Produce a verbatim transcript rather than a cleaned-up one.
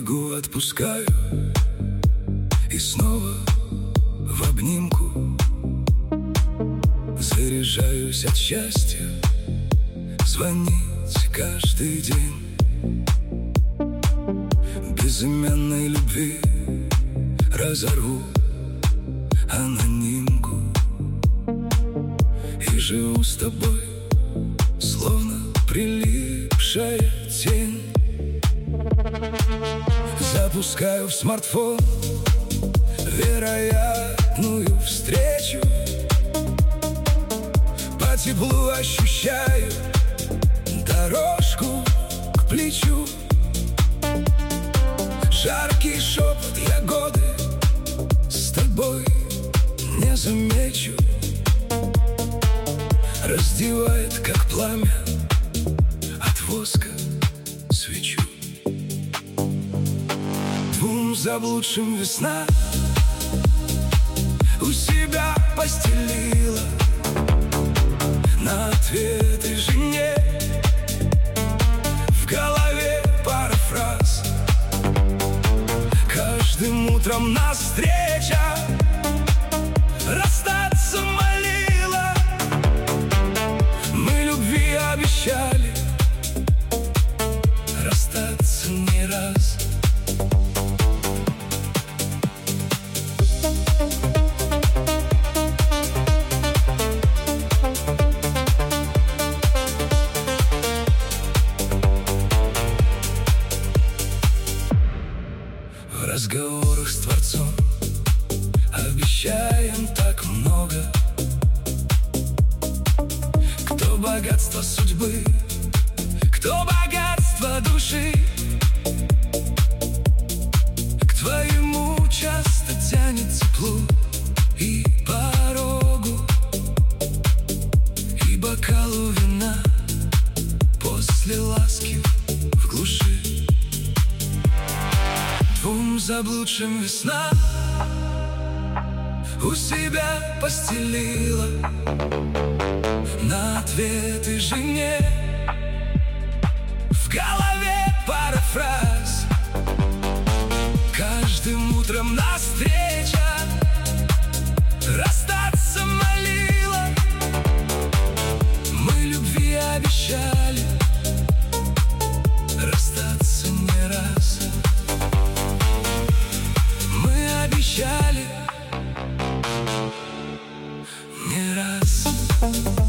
берегу отпускаю и снова в обнимку. Заряжаюсь от счастья звонить каждый день безымянной любви. Разорву анонимку и живу с тобой, словно прилипшая тень. Запускаю в смартфон вероятную встречу, по теплу ощущаю дорожку к плечу. Жаркий шепот ягоды с тобой не замечу, раздевает, как пламя от воска свечу. Двум заблудшим весна у себя постелила на ответы жене. В голове пара фраз, каждым утром нас встреча, расстаться молила. Мы любви обещали расстаться не раз. В разговорах с Творцом обещаем так много. Кто богатство судьбы, кто богатство души, к твоему часто тянет теплу и порогу, и бокалу вина после ласки в глуши. Двум заблудшим весна у себя постелила на ответы жене. В голове пара фраз, каждым утром нас встреча, расстаться молила. Мы любви обещали расстаться не раз. Мы обещали не раз.